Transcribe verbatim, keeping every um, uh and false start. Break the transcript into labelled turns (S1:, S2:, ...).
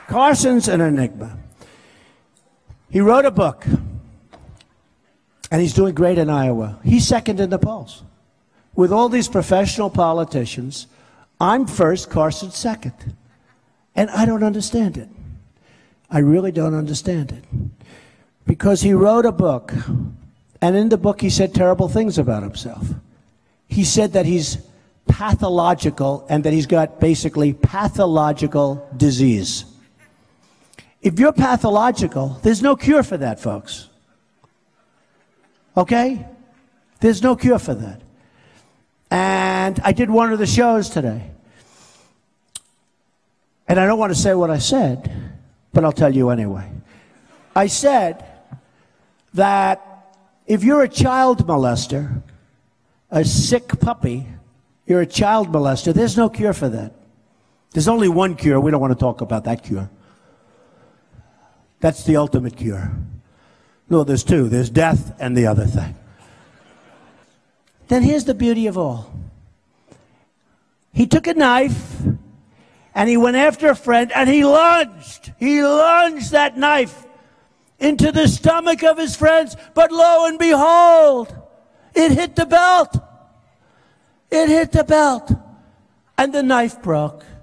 S1: Carson's an enigma. He wrote a book, and he's doing great in Iowa. He's second in the polls. With all these professional politicians, I'm first, Carson's second. And I don't understand it. I really don't understand it. Because he wrote a book, and in the book he said terrible things about himself. He said that he's pathological and that he's got basically pathological disease. If you're pathological, there's no cure for that, folks. Okay? There's no cure for that. And I did one of the shows today. And I don't want to say what I said, but I'll tell you anyway. I said that if you're a child molester, a sick puppy, you're a child molester, there's no cure for that. There's only one cure. We don't want to talk about that cure. That's the ultimate cure. No, there's two. There's death and the other thing. Then here's the beauty of all. He took a knife and he went after a friend and he lunged. He lunged that knife into the stomach of his friends. But lo and behold, it hit the belt. It hit the belt. And the knife broke.